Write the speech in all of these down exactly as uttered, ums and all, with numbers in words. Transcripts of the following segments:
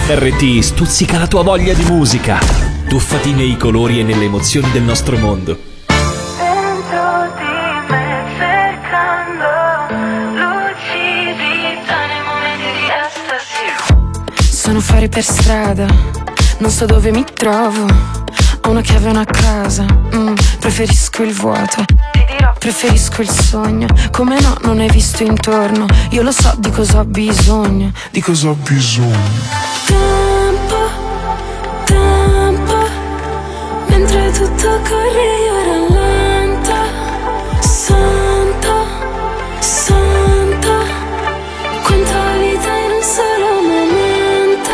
R T I stuzzica la tua voglia di musica. Tuffati nei colori e nelle emozioni del nostro mondo. Dentro di me cercando lucidità nei momenti di estasi. Sono fuori per strada, non so dove mi trovo. Ho una chiave e una casa, mm, preferisco il vuoto. Preferisco il sogno, come no, non hai visto intorno. Io lo so di cosa ho bisogno. Di cosa ho bisogno? Tempo, tempo, mentre tutto corre io rallenta. Santo, santo, quanta vita in un solo momento.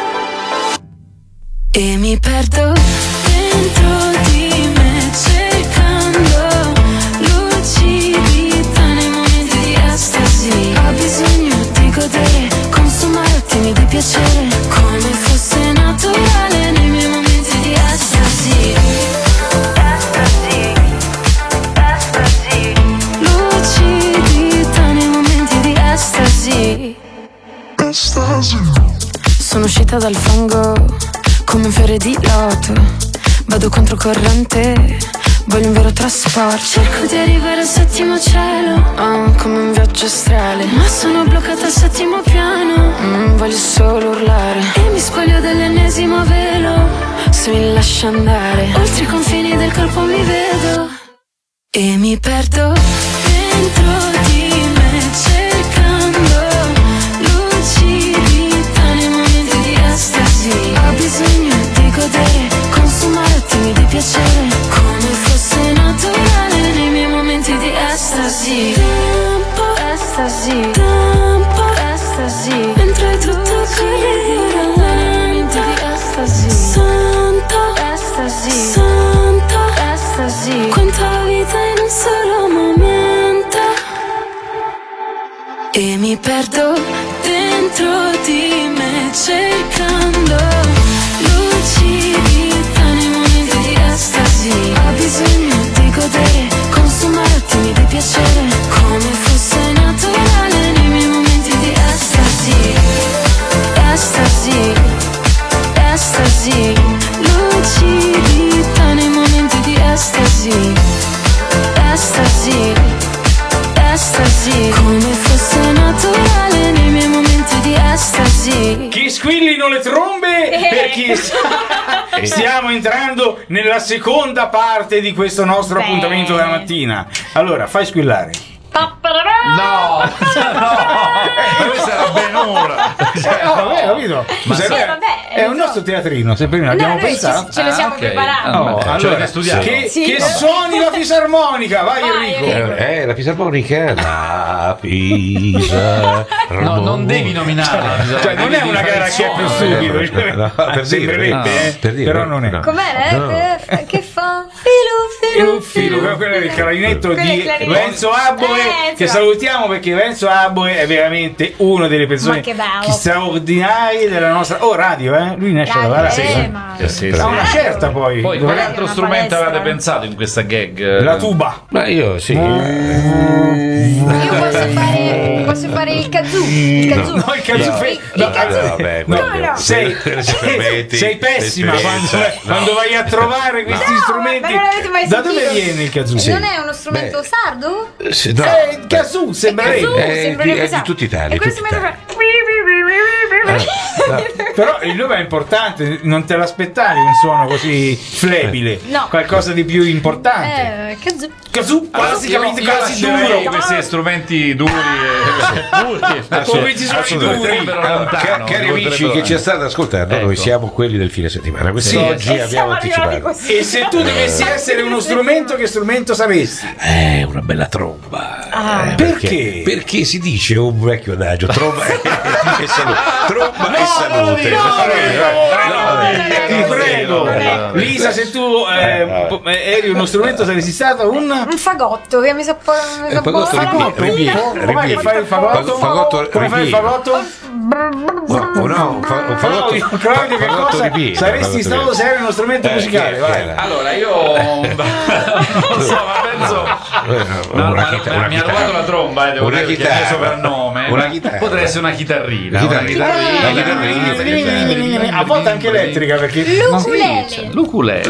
E mi perdo dentro di me cercando lucidità nei momenti di estasi. Ho bisogno di godere, consumare attimi di piacere, come fosse naturale nei miei momenti di estasi. Estasi, estasi, lucidità nei momenti di estasi. Estasi. Sono uscita dal fango come un fiore di loto, vado controcorrente, voglio un vero trasporto. Cerco di arrivare al settimo cielo, oh, come un viaggio astrale, ma sono bloccata al settimo piano. mm, Voglio solo urlare e mi spoglio dell'ennesimo velo. Se mi lascio andare oltre i confini del corpo mi vedo e mi perdo dentro di me cercando lucidità nei momenti di estasi. Ho bisogno di godere, consumare attimi di piacere, come fosse naturale nei miei momenti di estasi. Tempo, estasi, tempo, estasi, mentre tutto corre rallenti di estasi. Santo, estasi, santo, estasi, quanta vita in un solo momento. E mi perdo dentro di me cercando lucidità nei momenti di estasi. Ho bisogno di godere, consumare attimi di piacere, come fosse naturale nei miei momenti di estasi. Estasi, estasi, lucidità nei momenti di estasi. Estasi, estasi, come fosse naturale nei miei momenti di estasi. Chi squillino le trombe perché stiamo entrando nella seconda parte di questo nostro Beh. appuntamento della mattina. Allora, fai squillare. No, no, questa era ben ora. Eh, no, vabbè, capito? Ma Scusa, sì, è- vabbè, è un so. nostro teatrino, se prima No, abbiamo noi ci- pensato. ce lo Ah, stiamo ok. preparando. Oh, Vabbè, allora, avete studiato. che, Sì. che suoni la fisarmonica, vai Vai, Enrico. Enrico. Eh, eh, la fisarmonica, la fisa. No, non devi nominare. Cioè, non è una gara che è più stupido, Eh, cioè, no, per sembrerebbe, dire, eh, per dire, però non è. no. Com'era? No. Eh, Che fa? Filu, Filo, filo, quello quello è il clarinetto Quello è di il clarinetto. Renzo Abboe, Eh, che insomma. salutiamo perché Renzo Abboe è veramente una delle persone Ma che bello. straordinarie della nostra oh radio, eh? Lui ne esce Dai, dalla eh, radio. ma- Eh, sì, Ha sì. una certa poi. Poi, Dove- quale altro una strumento palestra. avete pensato in questa gag? la tuba. Ma io sì. Io posso fare, posso fare il kazoo. Il kazoo. No, il kazoo. No, fe- il- no, il kazoo. vabbè, No, Come no? sei, Se permetti, sei pessima quando, l'esperienza, no. quando vai a trovare questi No, strumenti. ma non l'avete mai Da dove sentito? viene il kazoo? Sì. Non è uno strumento Beh. sardo? Sì, no, Eh, il kazoo sembra lei. Kazoo, Eh, sembra di- una è cosa- di tutta Italia, E questo tutta mi fa... Però il nome è importante, non te l'aspettavi un suono così flebile, No. qualcosa di più importante. Eh, kazoo. Kazoo, basicamente io quasi lascerei duro. questi strumenti duri e duri. Come ci sono i duri. Potrebbero Allora, lontano, ca- cari amici potrebbero- che ci state ascoltando, noi Ecco. siamo quelli del fine settimana. Quest'oggi Sì. E abbiamo siamo arrivati anticipato. così. E se tu dovessi essere uno strumento, che strumento saresti? Eh, una bella tromba. Ah. Eh, Perché? Perché si dice un vecchio adagio, tromba e, e salute. Tromba e salute. no, No, Ti no, prego, no, no, no. Lisa, se tu eh, po- eh, eri uno strumento, saresti stata un Un fagotto che mi sa po- mi Eh, sa fagotto po- ripieno, ripieno, Come ripieno. fai il fagotto? Fagotto Come fai il ripieno. fagotto? O no, un fa- un fagotto, Claudio, Claudio, che fagotto cosa di pieno, saresti fagotto stato di se eri uno strumento Eh, musicale? chi è- Vai. chi era? Allora, io non so, ma penso. No, Una ma- chita- ma una mi ha chitarra. rubato la tromba, eh, devo Una dire, perché è il chitarra. mio soprannome. Una ma chitarra. Potrebbe essere una chitarrina. Una una chitarrina, una chitarrina, chitarrina. A volte anche elettrica, perché L'ukulele. L'ukulele.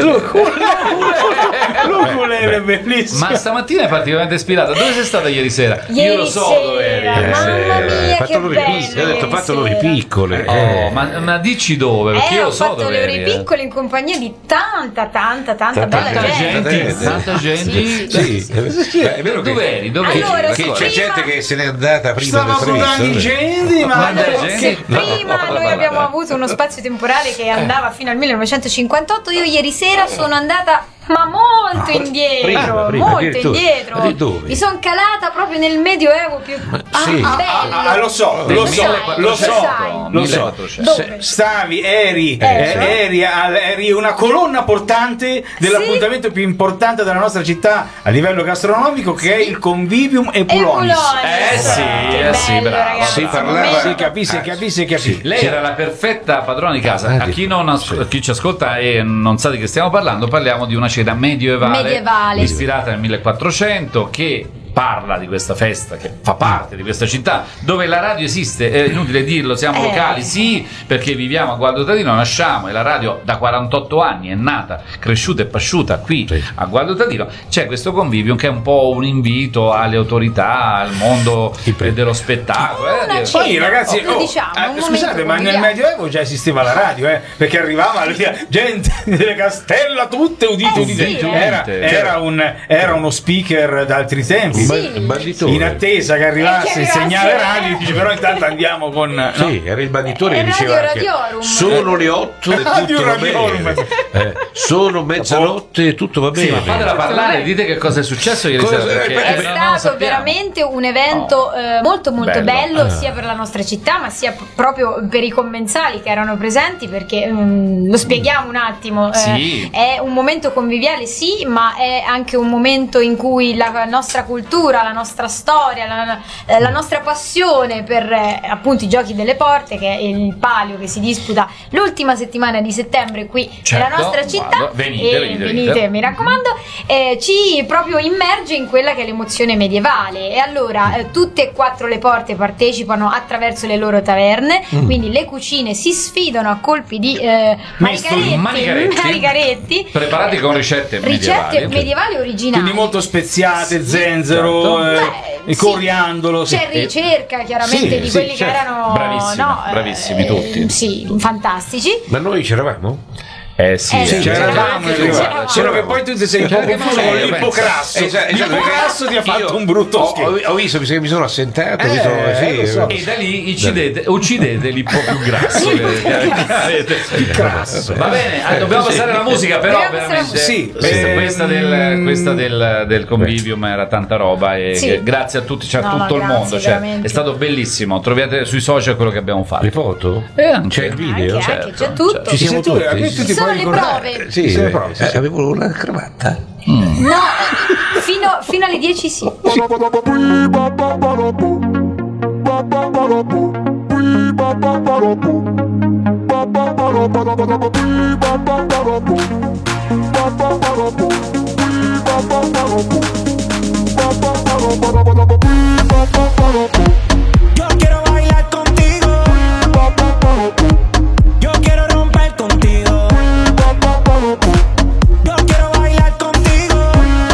l'ukulele è bellissimo. Ma stamattina è particolarmente ispirata. Dove sei stata ieri sera? Ieri Io lo so sera, dove eri. mamma ieri sera. mia, che Fatelo le bello piccole, ho detto ieri fatelo le sera. piccole. Oh, eh. ma, ma dici dove? Perché Eh, io ho lo so fatto dove le ore eri. eh. piccole in compagnia di tanta, tanta, tanta Tanta bella Tanta gente. gente, tanta gente. Sì, Sì, sì, è vero che Dove eri? Dove Allora, eri? sì, che c'è prima- gente che se n'è andata prima Stava del previsto. curando i gendi, ma Quanta Allora, gente? se No, prima no, no, noi no, abbiamo no. avuto uno spazio temporale che andava fino al millenovecentocinquantotto, io ieri sera sono andata ma molto indietro, prima, prima, molto addirittura. indietro. Ma di dove? Mi sono calata proprio nel medioevo più sì. ah, Ah, bello. ah, lo so, lo Lo so, sai, lo lo so, sai. lo so. millequattrocento. Dove? Stavi, eri, Eh, eh, sì. eri, al- eri una colonna portante dell'appuntamento più importante della nostra città a livello gastronomico, che è il Convivium Epulonis. Eh sì, che eh sì, bello, bravo, ragazzi, Si un parlava- momento- Si capisce, capisce, capisce. Lei era la perfetta padrona di casa. Ah, A chi, non as- chi ci ascolta e non sa di che stiamo parlando, parliamo di una cena medievale, Medievale. ispirata nel millequattrocento, che parla di questa festa, che fa parte di questa città dove la radio esiste. È inutile dirlo, siamo Eh. locali, sì, perché viviamo a Gualdotadino, nasciamo e la radio da quarantotto anni è nata, cresciuta e pasciuta qui Sì. a Gualdotadino. C'è questo convivio che è un po' un invito alle autorità, al mondo Chi pre- eh, dello spettacolo. eh, Una dire- cena. Poi ragazzi, Lo oh, diciamo, eh, un scusate, momento ma nel conviviale. Medioevo già esisteva la radio, eh, perché arrivava via, gente delle castella, tutte udite, Eh, udite. sì, eh. Era, era un- era uno speaker d'altri tempi. Un ba- Sì. un banditore. In attesa che arrivasse il Eh, che segnale arrivasse, radio, eh. dice però intanto andiamo con no? Sì, era il banditore È che diceva Radio anche, Radiorum. sono le otto e Radio tutto va Radiorum. bene. Eh, sono mezzanotte e tutto va Sì, bene. ma fatela parlare, dite che cosa è successo ieri Cosa- sera. Perché eh, È eh, non lo stato sappiamo. veramente un evento eh, molto molto bello, Bello. sia per la nostra città ma sia p- proprio per i commensali che erano presenti, perché mm, lo spieghiamo un attimo, eh, Sì. è un momento conviviale sì, ma è anche un momento in cui la nostra cultura, la nostra storia, la, eh, la nostra passione per eh, appunto i giochi delle porte, che è il palio che si disputa l'ultima settimana di settembre qui Certo, nella nostra città, guarda, venite, e venite, venite, venite. mi raccomando, eh, ci proprio immerge in quella che è l'emozione medievale. E allora eh, tutte e quattro le porte partecipano attraverso le loro taverne, Mm. quindi le cucine si sfidano a colpi di eh, Mestoli, manicaretti, manicaretti. manicaretti, Preparati con ricette medievali. ricette medievali originali. Quindi molto speziate, Sì. zenzero, Certo. eh, Beh, e sì. coriandolo. sì. C'è ricerca chiaramente Sì, di sì, quelli certo. che erano Bravissimi, no, eh, bravissimi tutti. sì, fantastici. Ma noi c'eravamo? Eh sì, Eh, sì, C'eravamo, c'eravamo, c'eravamo. c'eravamo. Solo che poi tu ti sei un po' C'era anche confuso con Matteo, l'ippocrasso. Esatto, esatto, L'ippocrasso ti ha perché fatto io un brutto ho, scherzo. ho, ho visto, mi sa che mi sono assentato. Eh, mi sono, sì, lo so. E da lì uccidete, uccidete l'ippo più grasso che- che avete. grasso. Va bene, ah, dobbiamo passare alla musica, però Dobbiamo passare alla veramente musica. Sì, questa, ehm, questa del, questa del, del convivium era tanta roba e Sì. che- grazie a tutti, cioè a No, tutto no, il grazie, mondo, cioè, veramente. è stato bellissimo. Troviate sui social quello che abbiamo fatto. Le foto? E anche- C'è il video? Anche, certo, anche, c'è tutto. certo. Ci siamo tu- a me tutti? tu ti Ci sono puoi le ricordare? prove. Sì, Sì, eh, proprio, sì, eh, sì. avevo una cravatta. No, fino, fino alle dieci sì. Yo quiero bailar contigo. Yo quiero romper contigo. Yo quiero bailar contigo.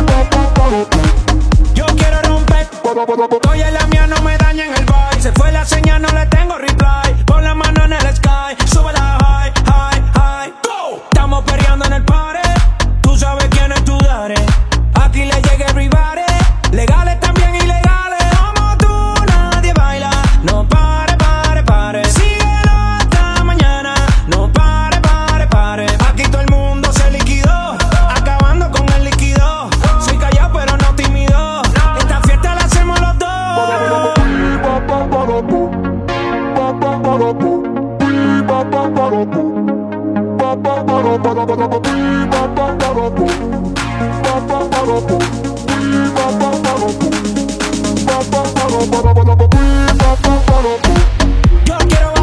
Yo quiero romper. Oye, la mía no me daña en el vibe. Se fue la señal, no le tengo reply. Pon la mano en el sky. Sube la high, high, high. Go. Estamos perreando en el party. Tú sabes quién es tu daddy. Aquí le llega everybody. Legales también ilegales. Como tú nadie baila. No pare, pare, pare. Síguelo hasta mañana. No pare, pare, pare. Aquí todo el mundo se liquidó. Acabando con el líquido. Soy callado pero no tímido. Esta fiesta la hacemos los dos. Yo quiero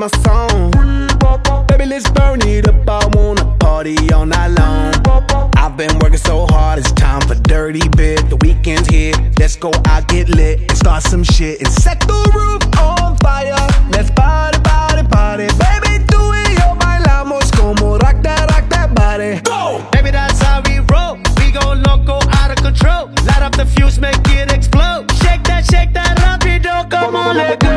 my song. Baby, let's burn it up. I wanna party all night long. I've been working so hard, it's time for dirty bit. The weekend's here, let's go out, get lit, and start some shit and set the roof on fire. Let's party, party, party. Baby, tú y yo bailamos como rock that, rock that body. Go! Baby, that's how we roll. We go loco, out of control. Light up the fuse, make it explode. Shake that, shake that, rapido, come on, let go.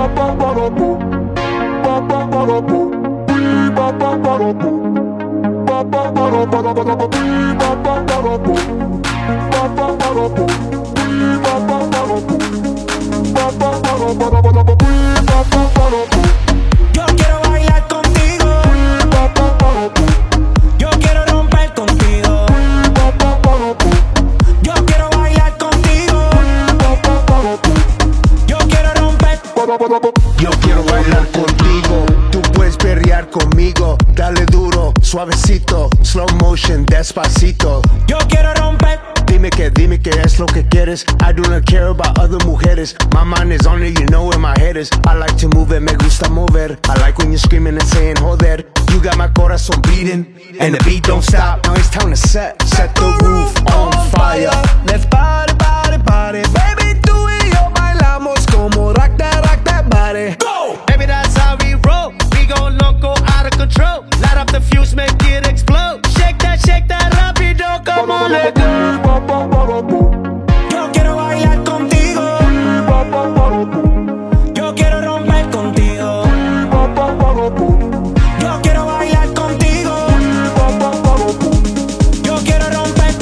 Yo quiero bailar contigo. Yo quiero romper contigo. Yo quiero bailar contigo. Yo quiero romper. Yo quiero bailar contigo. Tú puedes perrear conmigo. Dale duro, suavecito, slow motion, despacito. Yo quiero romper. Dime que, dime que es lo que quieres. I do not care about other mujeres. My mind is on it, you know where my head is. I like to move it, me gusta mover. I like when you're screaming and saying joder. You got my corazón beating, and the beat don't stop. Now it's time to set, set the roof on fire. Let's party, party, party. Baby, tú y yo bailamos como rock that, rock that body. Go! Baby, that's how we roll. We go loco, out of control. Light up the fuse, make it explode. Shake that, shake that, rapido, come on, let go. Yo quiero bailar contigo. Yo quiero romper contigo. Yo quiero bailar contigo. Yo quiero romper.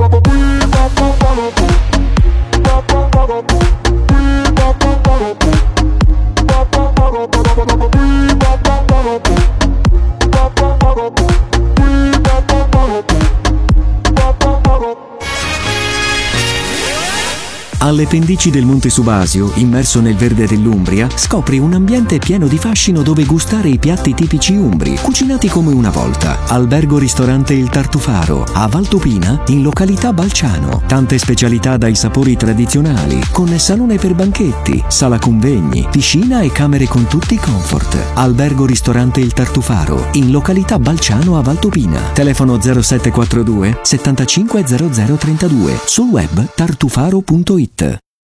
Alle pendici del Monte Subasio, immerso nel verde dell'Umbria, scopri un ambiente pieno di fascino dove gustare i piatti tipici umbri, cucinati come una volta. Albergo ristorante Il Tartufaro, a Valtopina, in località Balciano. Tante specialità dai sapori tradizionali, con salone per banchetti, sala convegni, piscina e camere con tutti i comfort. Albergo ristorante Il Tartufaro, in località Balciano a Valtopina. Telefono zero sette quattro due settantacinque zero zero trentadue. Sul web tartufaro punto it.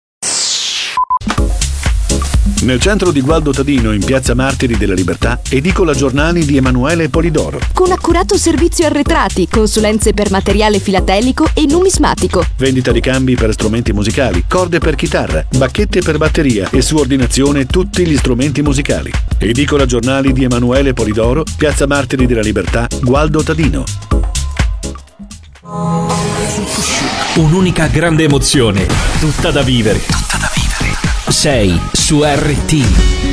Nel centro di Gualdo Tadino, in piazza Martiri della Libertà, edicola giornali di Emanuele Polidoro. Con accurato servizio arretrati, consulenze per materiale filatelico e numismatico. Vendita di cambi per strumenti musicali, corde per chitarra, bacchette per batteria e su ordinazione tutti gli strumenti musicali. Edicola giornali di Emanuele Polidoro, piazza Martiri della Libertà, Gualdo Tadino. Un'unica grande emozione, tutta da vivere. Tutta da vivere. Sei su R T.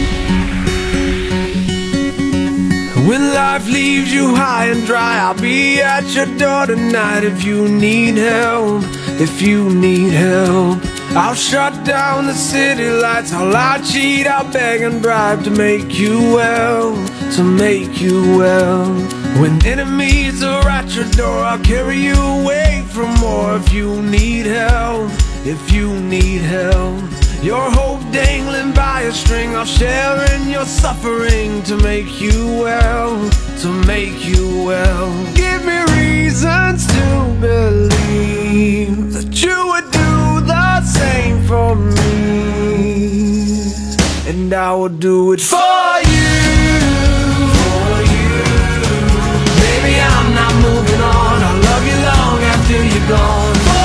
When life leaves you high and dry, I'll be at your door tonight if you need help, if you need help. I'll shut down the city lights, I'll lie, cheat, I'll beg and bribe to make you well, to make you well. When enemies are at your door, I'll carry you away from more if you need help, if you need help. Your hope dangling by a string, I'll share in your suffering to make you well, to make you well. Give me reasons to believe that you would do the same for me, and I will do it for you. For you. Baby, I'm not moving on, I'll love you long after you're gone.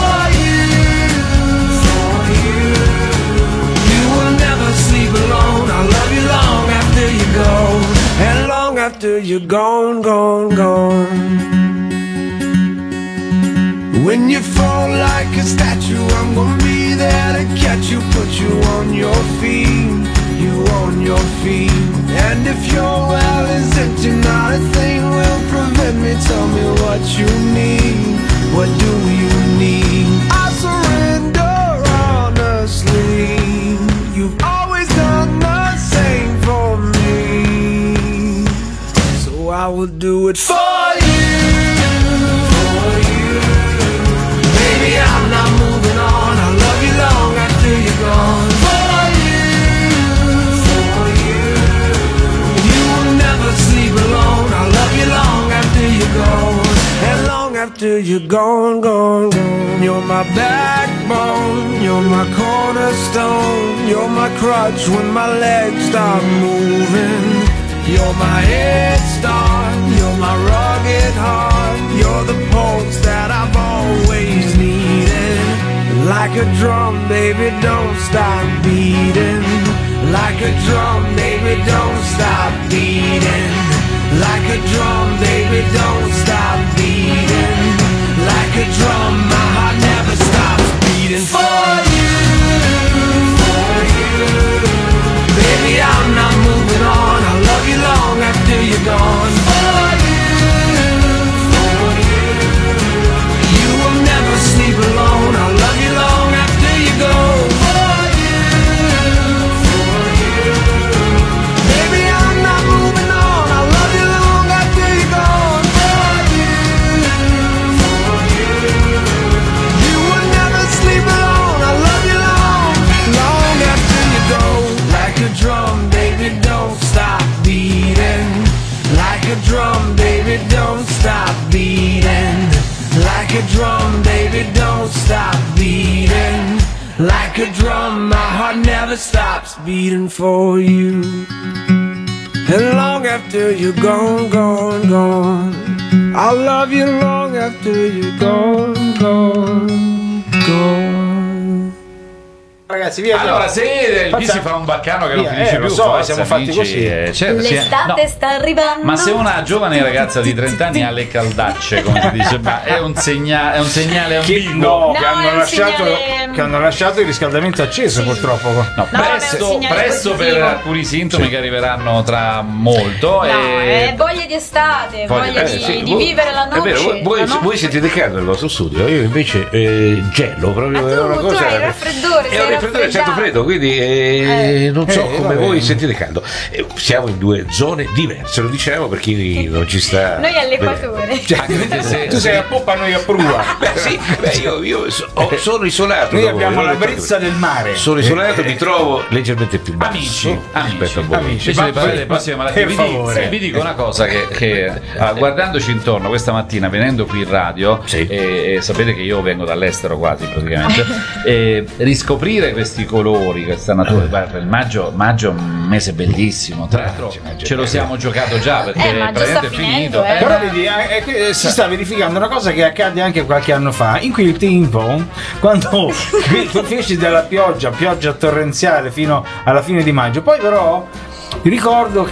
Alone, I'll love you long after you go, and long after you're gone, gone, gone. When you fall like a statue, I'm gonna be there to catch you, put you on your feet, you on your feet. And if your well is empty, not a thing will prevent me. Tell me what you need, what do you need? I surrender honestly. You've always done the same for me, so I will do it for you, for you. Baby, I'm not moving on, I'll love you long after you're gone. For you, for you. after you're gone, gone, gone. You're my backbone, you're my cornerstone, you're my crutch when my legs stop moving. You're my head start, you're my rugged heart, you're the pulse that I've always needed. Like a drum, baby, don't stop beating. Like a drum, baby, don't stop beating. Like a drum, baby, don't stop beating. Like a drum, my heart never stops beating. For you, for you. Baby, I'm not moving on. I'll love you long after you're gone. For you, for you. You will never sleep alone. I'll love you long after you go. For you, for you. Baby, I'm not moving on. I'll love you long after you're gone. For you, for you. You will never sleep alone. I'll love you long, long after you go. Like a drum, baby, don't stop beating. Like a drum, baby, don't stop beating. Like a drum, baby, don't stop beating. Like a drum, my heart never stops beating for you. And long after you're gone, gone, gone, I'll love you long after you're gone, gone, gone. Ragazzi, via, via. Allora, se qui si fa un baccano che via, non finisce eh, più, lo so, forza, siamo fatti amici, così. eh, certo, sì, L'estate no. sta arrivando. Ma se una giovane ragazza di trenta anni ha le caldacce, come si dice, ma è un, segna- è un segnale Che, ambiguo. no, No, che, è hanno un lasciato, segnale- che hanno lasciato il riscaldamento acceso, purtroppo. No, No, ma è un presto, segnale presto per positivo. alcuni sintomi che arriveranno tra molto. No, e... è voglia di estate, Voglia- voglia eh, di, sì, di voi- vivere la È noce. vero, voi, voi, la noce. voi sentite caldo nel vostro studio, io invece eh, gelo proprio. Ah, è tu- una tu cosa. hai il raffreddore, È sei un raffreddore, certo raffreddato. freddo, quindi eh, non so Eh, come vabbè. voi sentite caldo. Eh, siamo in due zone diverse, lo diciamo per chi non ci sta. Noi all'equatore. Cioè, Anche perché se- tu sei a poppa, noi a prua. Beh sì, beh, io, io so- ho- sono isolato. Noi da voi, abbiamo non la le brezza del mare. Sono isolato, Eh, mi trovo leggermente più basso Amici, rispetto a voi. amici. Invece Ma- di parlare delle ma- prossime malattie, per vi favore. dico, vi dico una cosa che, che, ah, guardandoci intorno questa mattina, venendo qui in radio, Sì. e, e sapete che io vengo dall'estero quasi praticamente, e riscoprire questi colori, questa natura, guarda, il maggio, maggio è un mese bellissimo, tra l'altro Maggio, maggio, ce lo eh. siamo giocato già perché Eh, maggio sta praticamente è finendo, finito. eh. Però vedi, eh, eh, si sta verificando una cosa che accade anche qualche anno fa, in quel tempo, quando tu feci della pioggia, pioggia torrenziale fino alla fine di maggio, poi però ricordo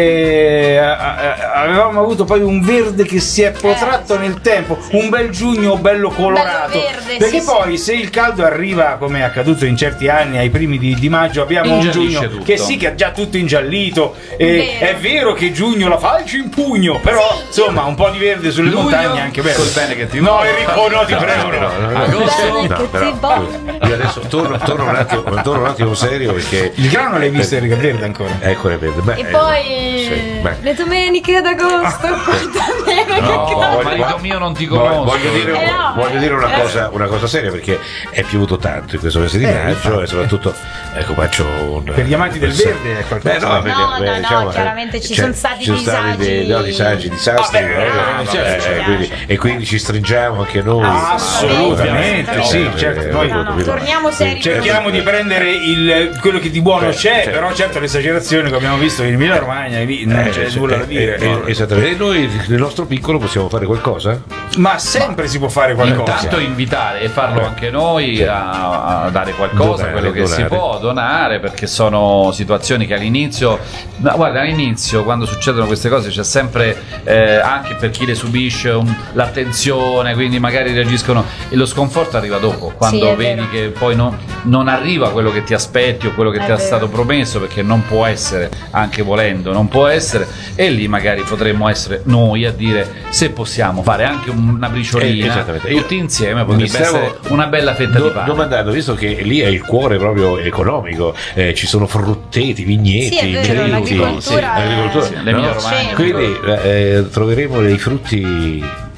che eh, avevamo avuto poi un verde che si è protratto nel tempo, un bel giugno bello colorato, Bello verde, perché sì, poi se il caldo arriva, come è accaduto in certi anni ai primi di, di maggio, abbiamo un Ingiallisce giugno tutto. che sì, che è già tutto ingiallito, e Vero. è vero che giugno la falci in pugno, però insomma un po' di verde sulle Luglio, montagne è anche bello. col bene che ti no vuole. Enrico, no, ti No, prego, No, no, no, no. Agosto? Bene No, che però, ti voglio. io adesso torno, torno un attimo, torno un attimo serio perché il grano l'hai visto, Enrico, è verde ancora. ecco è verde. Beh, E eh, poi sì, beh. le domeniche d'agosto. Guarda No, che marito mio non ti Voglio- conosco. Voglio dire, Eh no, voglio dire una, eh. cosa, una cosa seria perché è piovuto tanto in questo mese di Eh, maggio infatti. e soprattutto ecco faccio un Per gli amanti del verde è qualcosa. Beh, no, perché, No, no, beh, no, diciamo, chiaramente eh, ci c'è- sono stati ci sono stati disagi. dei no, disagi, disastri, Vabbè, eh, no, eh, certo, eh, certo. quindi- e quindi ci stringiamo anche noi. Assolutamente, Eh, sì, eh, certo, eh, noi No, no, eh, torniamo seri. cerchiamo di prendere il, quello che di buono Certo, c'è, certo. però certo l'esagerazione che abbiamo visto in Emilia Romagna lì non Eh, c'è sì, nulla eh, da dire. eh, eh, esattamente. E noi nel nostro piccolo possiamo fare qualcosa? Ma sempre si può fare qualcosa. Intanto invitare e farlo anche noi a, a dare qualcosa, Donare, quello che si donare. può donare, perché sono situazioni che all'inizio, no, guarda, all'inizio quando succedono queste cose c'è sempre eh, anche per chi le subisce un- l'attenzione, quindi magari reagiscono e lo sconforto arriva dopo, quando è vedi vero. che poi no- non arriva quello che ti aspetti o quello che È ti è vero. stato promesso, perché non può essere, anche volendo non può essere, e lì magari potremmo essere noi a dire se possiamo fare anche una Eh, briciolina esattamente. Io tutti insieme, mi potrebbe stavo essere una bella fetta do- di pane. domandando, visto che lì è il cuore proprio economico, eh, ci sono frutteti, vigneti, Sì, è vero, vigneti, l'agricoltura sì, è- l'agricoltura, Sì, l'Emilia no? Romagna. Quindi eh, troveremo dei frutti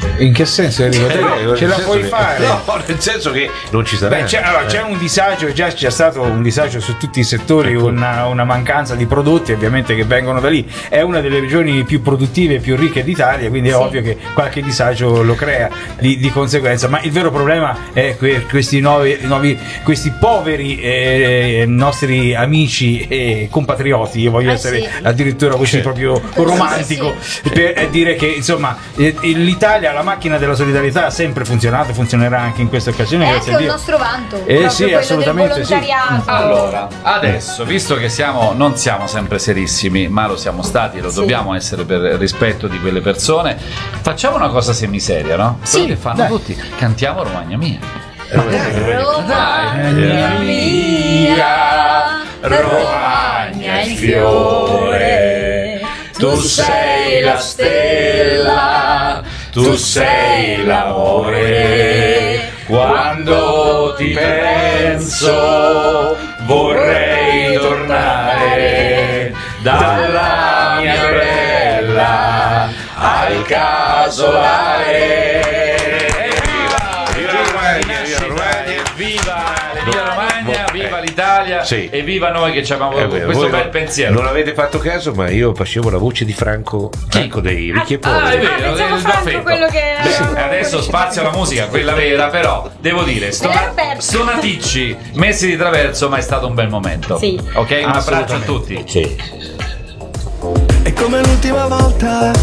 In che senso Enrico? Te Eh, ce nel la senso puoi che- fare? No, nel senso che non ci sarà. Beh, c'è, allora, c'è un disagio, già c'è stato un disagio su tutti i settori, Ecco. una, una mancanza di prodotti ovviamente che vengono da lì. È una delle regioni più produttive e più ricche d'Italia, quindi è Sì. ovvio che qualche disagio lo crea di, di conseguenza. Ma il vero problema è que- questi nuovi, nuovi questi poveri eh, nostri amici e compatrioti. Io voglio Eh, essere sì. addirittura così Sì. proprio romantico per eh, dire che insomma eh, l'Italia, la macchina della solidarietà ha sempre funzionato, funzionerà anche in questa occasione. È grazie anche a un Dio. nostro vanto. Eh proprio sì, quello assolutamente del sì. volontariato. Allora, adesso, visto che siamo, non siamo sempre serissimi, ma lo siamo stati e lo Sì. dobbiamo essere per rispetto di quelle persone, facciamo una cosa semiseria, no? Quello Sì, che fanno dai. tutti, cantiamo Romagna Mia. Romagna mia, Romagna il fiore, tu sei la stella, tu sei l'amore. Quando ti penso vorrei tornare dalla mia bella al casolare. Viva Romagna, viva Romagna. Viva viva Romagna, viva Eh, l'Italia sì. e viva noi che ci abbiamo È vero, questo voi bel non- pensiero. Non avete fatto caso, ma io facevo la voce di Franco, Franco dei Ricchi e Ah, è Poveri. vero, Ah, pensavo il Franco, baffetto. quello che Beh, avevamo adesso detto. spazio alla musica, quella vera, però devo dire, stona- Era Roberto. stonaticci messi di traverso, ma è stato un bel momento. Sì. Ok, un abbraccio a Assolutamente. tutti. Sì. È come l'ultima volta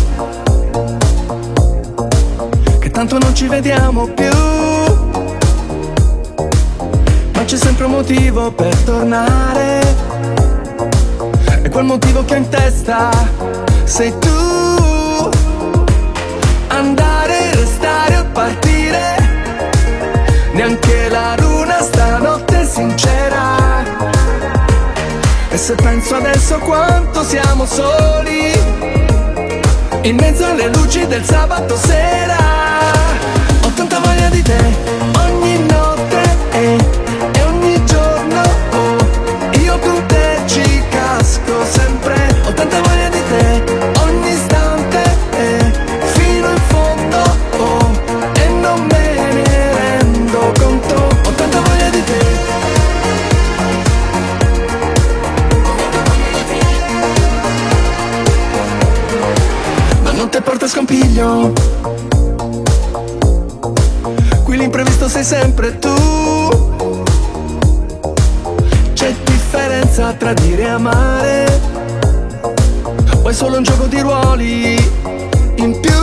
che tanto non ci vediamo più, ma c'è sempre un motivo per tornare, e quel motivo che ho in testa sei tu. Andare, restare o partire, neanche la luna stanotte è sincera. E se penso adesso quanto siamo soli, in mezzo alle luci del sabato sera, ho tanta voglia di te, ogni notte e, e ogni giorno, oh, io con te ci casco sempre, ho tanta voglia di te, ogni istante e fino in fondo, oh, e non me ne rendo conto, ho tanta voglia di te. Ma non te porta scompiglio, qui l'imprevisto sei sempre tu. C'è differenza tra dire e amare, o è solo un gioco di ruoli in più.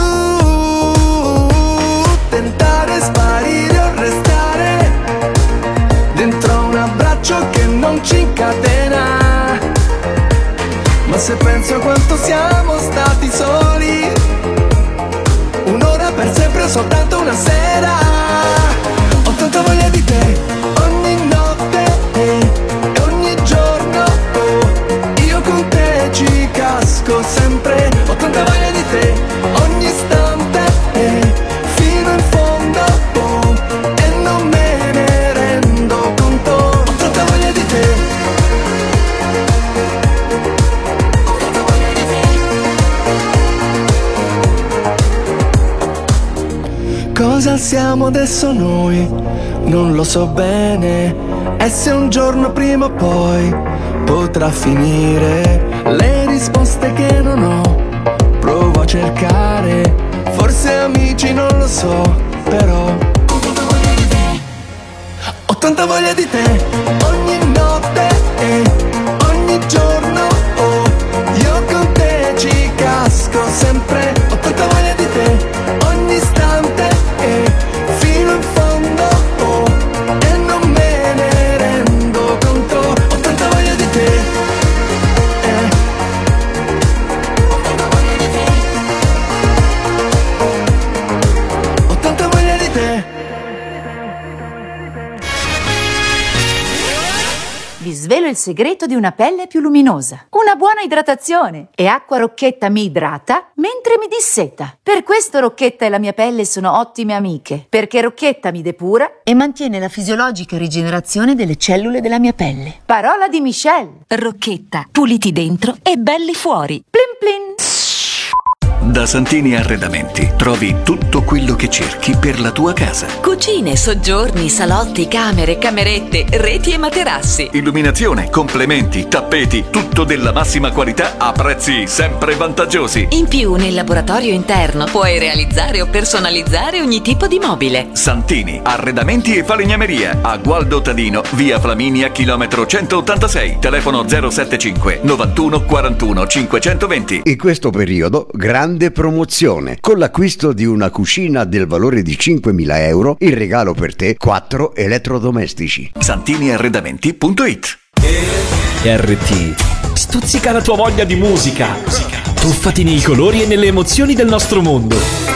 Tentare, sparire o restare dentro un abbraccio che non ci incatena. Ma se penso a quanto siamo stati soli, un'ora per sempre o soltanto una sera, ho tanta voglia di te, ogni notte e, e ogni giorno, oh, io con te ci casco sempre, ho tanta voglia di te, ogni istante e fino in fondo, oh, e non me ne rendo conto, ho tanta voglia di te. Cosa siamo adesso noi? Non lo so bene. E se un giorno prima o poi potrà finire? Le risposte che non ho, provo a cercare. Forse amici, non lo so, però ho tanta voglia di te, ogni notte e ogni giorno, oh, io con te ci casco sempre, ho tanta voglia di te, ogni istante e fino in fondo, oh, e non me ne rendo conto, ho tanta voglia di te, eh. Ho tanta voglia di te. Vi svelo il segreto di una pelle più luminosa. Una buona idratazione. E Acqua Rocchetta mi idrata mentre mi disseta. Per questo Rocchetta e la mia pelle sono ottime amiche. Perché Rocchetta mi depura e mantiene la fisiologica rigenerazione delle cellule della mia pelle. Parola di Michelle. Rocchetta, puliti dentro e belli fuori. Plin plin. Da Santini Arredamenti trovi tutto quello che cerchi per la tua casa. Cucine, soggiorni, salotti, camere, camerette, reti e materassi. Illuminazione, complementi, tappeti, tutto della massima qualità a prezzi sempre vantaggiosi. In più, nel laboratorio interno puoi realizzare o personalizzare ogni tipo di mobile. Santini Arredamenti e Falegnameria a Gualdo Tadino, via Flaminia, chilometro centottantasei, telefono zero settantacinque novantuno quarantuno cinquecentoventi. In questo periodo, grande promozione. Con l'acquisto di una cucina del valore di cinquemila euro, in regalo per te quattro elettrodomestici. Santini Arredamenti punto it. R T stuzzica la tua voglia di musica. Tuffati nei colori e nelle emozioni del nostro mondo.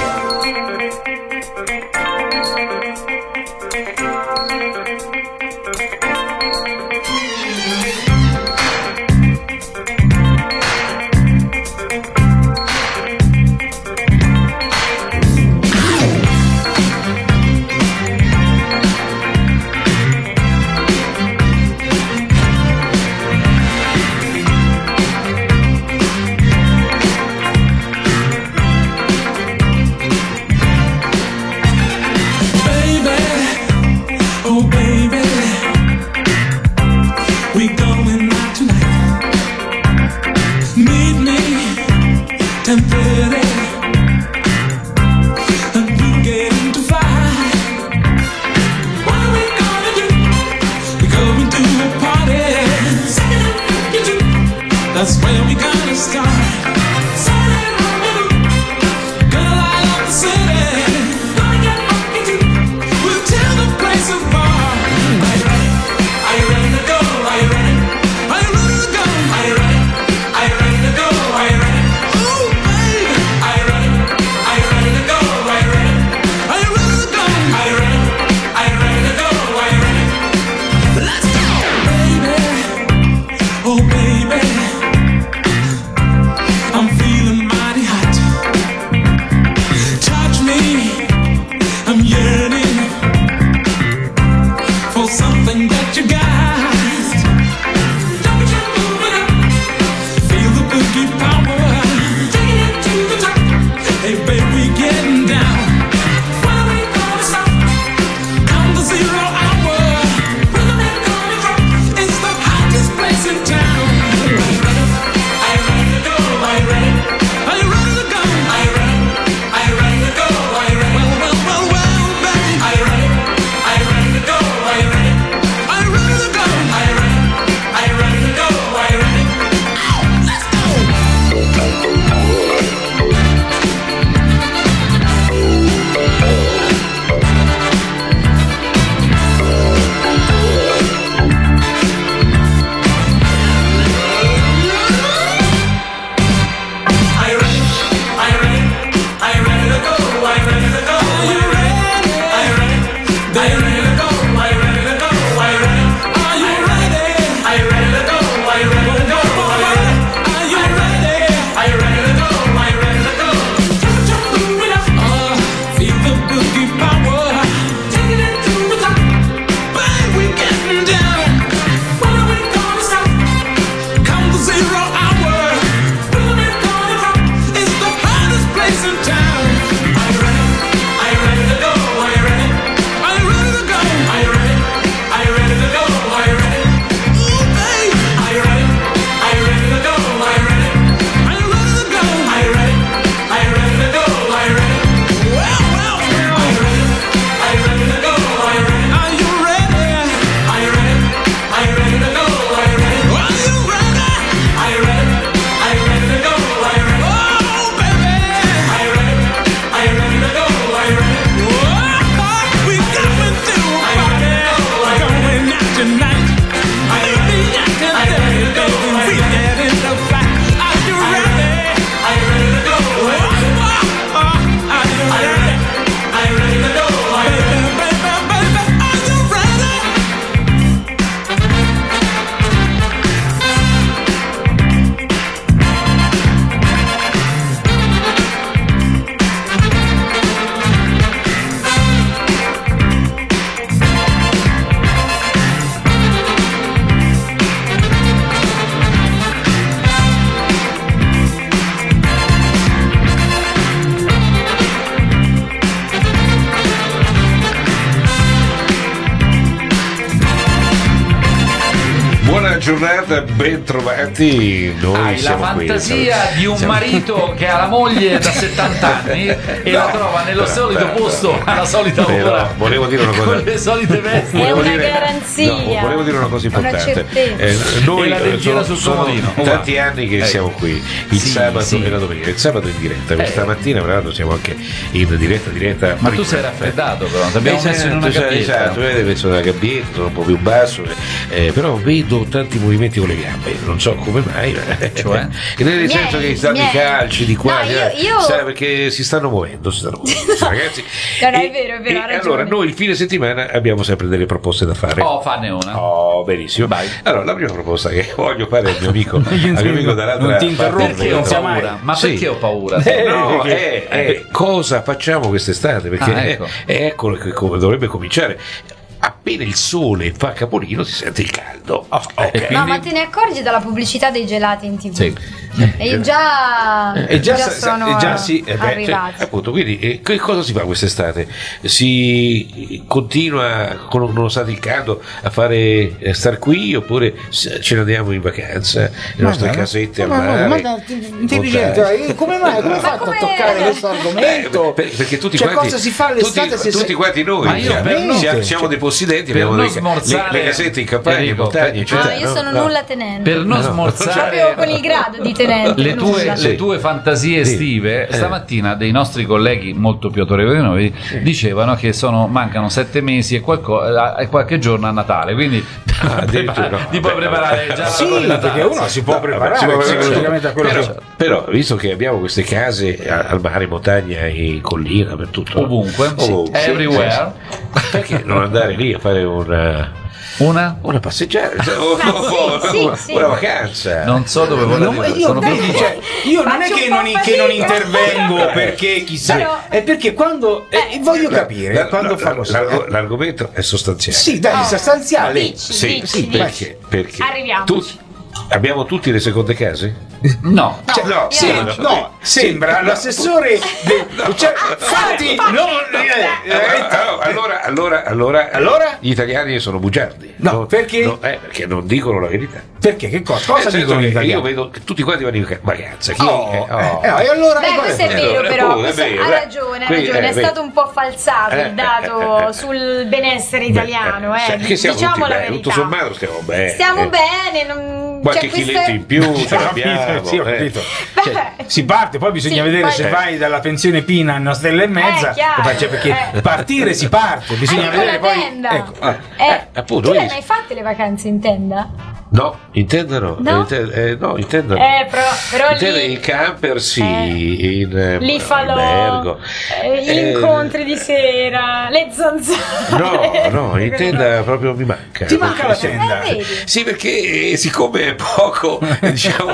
Oh baby, I'm feeling my giornata, ben trovati. Noi Hai la siamo fantasia qui, di un siamo- marito che ha la moglie da settanta anni e la trova nello solito posto alla solita Però ora, volevo dire una cosa. con le solite vesti. È Volevo una dire- garanzia. no, volevo dire una cosa Una importante. certezza. Eh, noi E la eh, leggera sono, sul sono comodino. tanti Guarda. anni che Ecco. siamo qui, il Sì, sabato sì. e la domenica. Il sabato in diretta, questa Eh. mattina, tra l'altro, siamo anche in diretta diretta. Ma tu prima. sei raffreddato però, ti abbiamo Esatto, messo in una esatto, gabbietta. esatto, eh, messo nella gabbietta, sono un po' più basso, eh, però vedo tanti movimenti con le gambe, non so come mai, Cioè? nel Miei, senso che stanno i miei. calci di qua, No, di là, io- io- sai, perché si stanno muovendo, si stanno muovendo ragazzi. No, no, E- è vero, è vero, e ha ragione. allora noi il fine settimana abbiamo sempre delle proposte da fare. Oh, fanne una. Oh, benissimo. Allora, la prima proposta che voglio fare al mio amico, al mio amico dall'altra Non ti interrompo, parte Perché del ho sia mondo. paura? Ma Sì. perché ho paura? No, perché- è, è cosa facciamo quest'estate? Perché Ah, ecco. è, è ecco che come dovrebbe cominciare. Appena il sole fa capolino si sente il caldo. Oh, ok. No, ma te ne accorgi dalla pubblicità dei gelati in tv? Sì. E già, E già sa- sono e già sì, eh beh, arrivati. Cioè, appunto, quindi eh, che cosa si fa quest'estate? Si continua, con- nonostante il caldo, a fare eh, star qui oppure s- ce ne andiamo in vacanza, le nostre casette al mare? Intelligente, montare? eh, come mai? Come hai fatto come- a toccare questo argomento? Eh, per- perché tutti Cioè, quanti, cosa si fa l'estate tutti, se tutti sei- quanti noi Ma io siamo, per non- siamo- siamo dei possidenti, per abbiamo non le, le, smorzare- le casette in campagna, in Enrico, montagna, per- eccetera. No, io no? sono No. nulla tenente. Per non No, no. smorzare Proprio con il grado di tenente. le tue, nulla. le tue fantasie Sì. estive, Eh. stamattina dei nostri colleghi molto più autorevoli di noi dicevano che sono, mancano sette mesi e, qualco- e qualche giorno a Natale, quindi Ah, addirittura no. ti puoi Beh, preparare no. già la Sì, roba di Natale. perché uno si può No, preparare vabbè, si può preparare, psicologicamente a quello però, che... però, visto che abbiamo queste case a- al mare, in montagna, in collina, per tutto, Ovunque, sì, ovunque, sì, everywhere. sì, sì. Perché non andare lì a fare una, Una? una passeggiata, cioè, o- Ma o- sì, una, sì, sì. una vacanza? Non so dove vuole No, ma arrivare, io, sono vedi, preoccupato. cioè, io non è Faccio che un po' non, che non fatica. intervengo perché chissà, Però- è perché quando eh, voglio capire La- quando la- fa la- così. l'arg- l'argomento è sostanziale. Sì, dai, Oh, sostanziale. dici, Sì, dici, sì, dici. perché? Perché Arriviamoci. tutti- abbiamo tutti le seconde case? No, Cioè, no, io sembra, no. no, sembra l'assessore del, cioè, fatti non eh, eh, Allora, allora, allora, allora, Allora? gli italiani sono bugiardi. No, No, perché? no, eh, perché non dicono la verità. perché che cosa? Cosa Nel senso dicono gli che italiani? io vedo che tutti quanti vanno in vacanza. Chi Oh, eh, oh. eh, eh, e allora Beh, qual questo è Eh, vero, allora, però appunto, è questo- vero, ha eh. ragione, ha Quindi, ragione. eh, È vedi. stato un po' falsato Eh, il dato eh, eh, eh. sul benessere italiano, Eh, eh. che siamo diciamo tutti la bene, verità. tutto sommato stiamo bene. Stiamo eh. bene, non... Qualche cioè, queste- chiletto in più ce Ho l'abbiamo. capito, sì, ho eh. capito. Vabbè. Cioè, si parte, poi bisogna Sì, vedere poi- se Eh. vai dalla pensione Pina a una stella e mezza. Eh, chiaro, cioè, perché eh. partire si parte, bisogna Ecco vedere la poi. tenda. Ecco, ah. Eh, Eh, appunto, tu le hai vedi. mai fatte le vacanze in tenda? No, intendono. No? Eh, no, intendono. Eh, però, però Intendo lì... in camper sì, in eh, Lì falò, albergo. eh, gli Eh, incontri di sera, le zanzare. No, no, in tenda proprio mi manca. Ti manca la tenda. Eh, vedi? Sì, perché eh, siccome è poco, diciamo,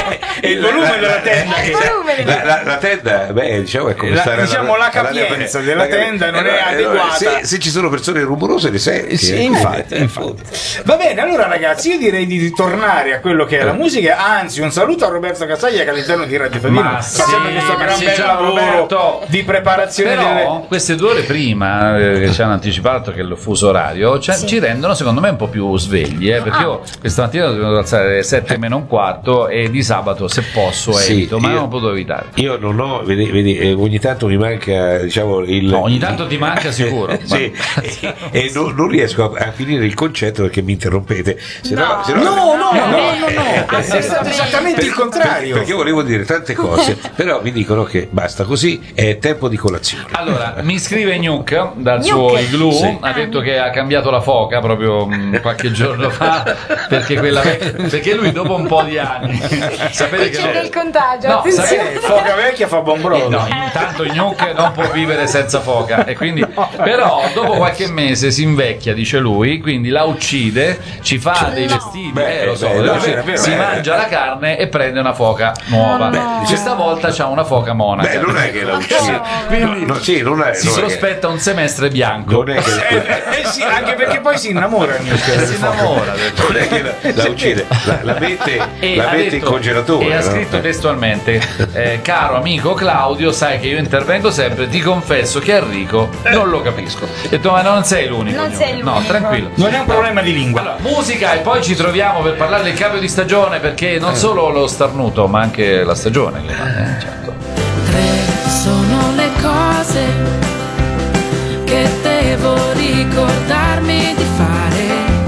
E il volume della tenda. Il volume della la, la, la tenda, beh, diciamo, è come La- stare alla- diciamo, la alla- capienza alla- della la- tenda non è allora, adeguata. Se, se ci sono persone rumorose, le senti. Sì, eh. infatti, Eh, infatti. Va bene, allora ragazzi, io direi di tornare a quello che è la musica, anzi un saluto a Roberto Casaglia che all'interno di Radio Tonino Ma fa sì, sempre questo ma gran sì, bel ciao, lavoro Roberto. di preparazione Però delle... queste due ore prima eh, che ci hanno anticipato che è il fuso orario cioè, Sì. ci rendono secondo me un po' più svegli eh, perché Ah. io questa mattina dovevo alzare alle sette meno un quarto e di sabato se posso Sì, evito ma io- non ho potuto evitare. Io non ho, vedi, vedi, eh, ogni tanto mi manca, diciamo, il. No, ogni tanto ti manca sicuro. Sì, e, e non, non riesco a, a finire il concetto perché mi interrompete. Se no, No. se No, no, no, no, no, no, eh, è stato esattamente il contrario. Perché volevo dire tante cose, però mi dicono che basta così, è tempo di colazione. Allora, mi scrive Nuke dal Nuke. suo igloo, Sì. ha detto che ha cambiato la foca proprio mh, qualche giorno fa, perché, quella vecchia- perché lui dopo un po' di anni, sapete che C'è no- del contagio, No, attenzione. Eh, foca vecchia fa buon brodo. No, intanto Nuke non può vivere senza foca e quindi però dopo qualche mese si invecchia, dice lui, quindi la uccide, ci fa dei vestiti, Beh, eh, lo so, beh, lo beh, so, è vero, si eh. mangia la carne e prende una foca nuova. No. Questa volta c'ha una foca monaca. Beh, non è che la uccide. Quindi No, sì, non è, si non è che- sospetta un semestre bianco. non è che, Eh, eh sì, anche perché poi si innamora il si innamora del- non è che la, la uccide, la, la mette, E la ha mette in detto- congelatore. e ha no? scritto testualmente eh, caro amico Claudio, sai che io intervengo sempre, ti confesso che Enrico non lo capisco. Ho detto ma non sei l'unico Non Nuke. sei no l'unico. tranquillo. Non è un problema di lingua. Allora, musica e poi ci troviamo ritroviamo per parlare del cambio di stagione, perché non solo lo starnuto ma anche la stagione che va, eh, certo. Tre sono le cose che devo ricordarmi di fare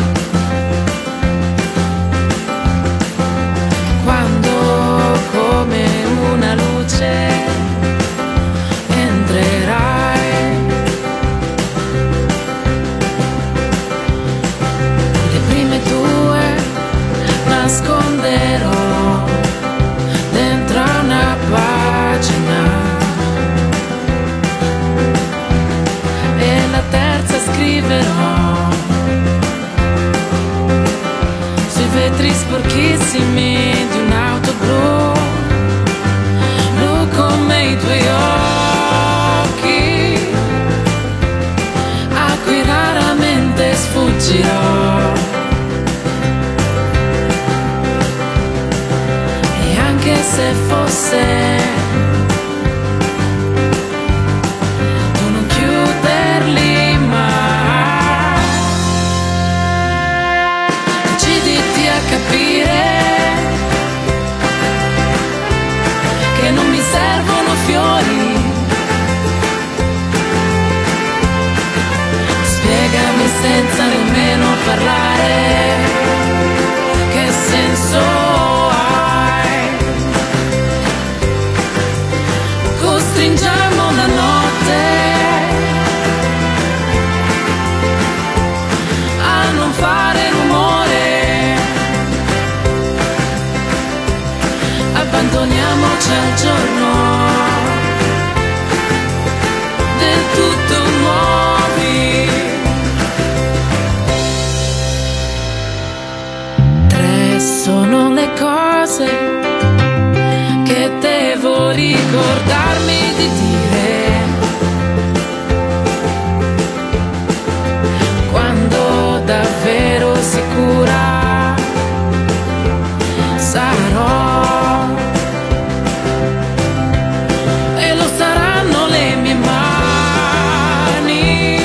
quando come una luce entrerai. Le prime due nasconderò dentro una pagina e la terza scriverò sui vetri sporchissimi di un'auto blu, blu come i tuoi occhi, a cui raramente sfuggirò. E anche se fosse tu non chiuderli mai, deciditi a capire che non mi servono fiori. Spiegami senza nemmeno parlare che senso hai. Costringiamo la notte a non fare rumore, abbandoniamoci al giorno del tutto nuovi. Tre sono le cose che devo ricordarmi di dire quando davvero sicura sarò, e lo saranno le mie mani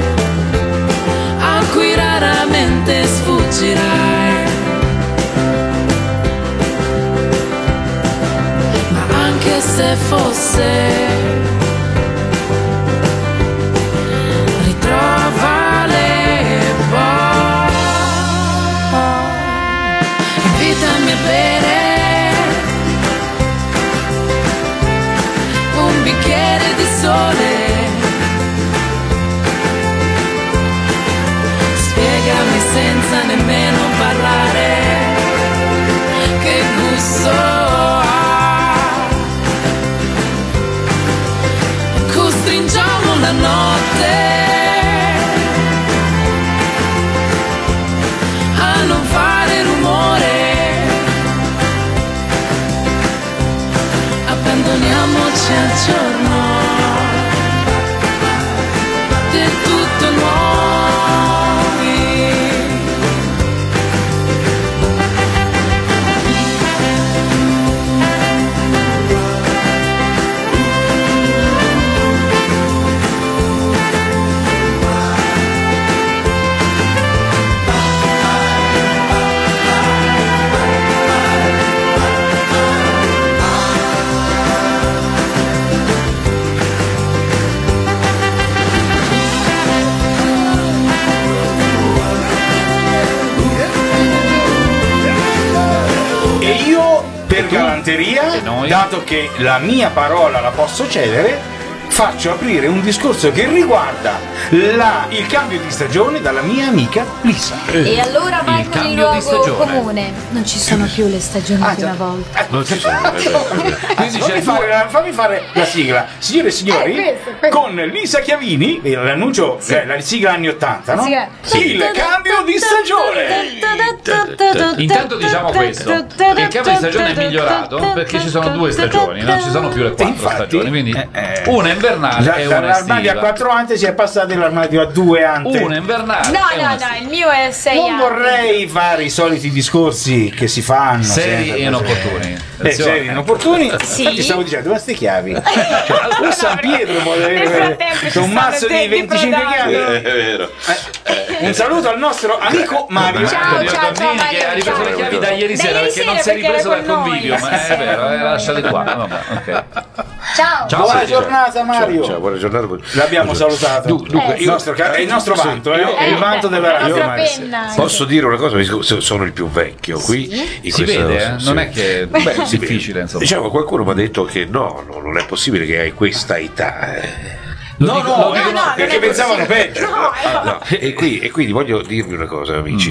a cui raramente sfuggirai. Ma anche se fosse, ritrovale poi, invitami a bere un bicchiere di sole, spiegami senza nemmeno parlare che gusto ha. Costringiamo la notte a non fare rumore, abbandoniamoci al giorno del tutto nuovi. E io, per galanteria, dato che la mia parola la posso cedere, faccio aprire un discorso che riguarda la- il cambio di stagione dalla mia amica Lisa. E allora vai Il con il cambio di luogo stagione. comune. Non ci sono più le stagioni di una volta. Non ci sono. Quindi fammi, fare la, fammi fare la sigla. Signore e signori, Eh, questo, questo. con Lisa Chiavini, eh, l'annuncio, eh, la sigla anni ottanta, no? Sì. Il cambio di stagione. Intanto diciamo questo, il cambio di stagione è migliorato perché ci sono due stagioni, non ci sono più le quattro stagioni, quindi una in invernale Da- e una dall'armadio a estiva. quattro ante si è passati all'armadio a due ante. Una invernale. No, e no, una no, il mio è sei Non anni. vorrei fare i soliti discorsi che si fanno Seri sempre, e inopportuni. Eh, Attenzione. seri e inopportuni. Sì. Infatti stavo dicendo, dove ste chiavi? Cioè, un San Pietro può avere Nel frattempo ci un mazzo stanno di te- venticinque chiavi. È vero. Un saluto al nostro amico Mario. Ciao, Mario ciao, ciao, Tondini, Mario, che ha ripreso ciao. le chiavi da ieri Da sera ieri perché non sera, si è perché ripreso era dal con noi. convivio, ma Sì, è vero, eh, lasciali qua. Vabbè, ok. Ciao. Ciao, Buona Sergio. giornata Mario. Ciao, ciao, buona giornata. L'abbiamo salutato. Du- dunque, Eh, il, io- nostro, ca- è il nostro Sì, vanto, eh, io- è il Eh, vanto beh, della la radio. nostra Mario. penna. Posso dire una cosa? Perché sono il più vecchio qui. in Si questa- vede, eh? sì. Non è che Beh, è si difficile, vede. insomma. Diciamo, qualcuno mi ha detto che no, no, non è possibile che hai questa età. eh. No, dico- no, lo no, dico- no, perché pensavano peggio. Ah, no. E, qui- e quindi voglio dirvi una cosa, amici.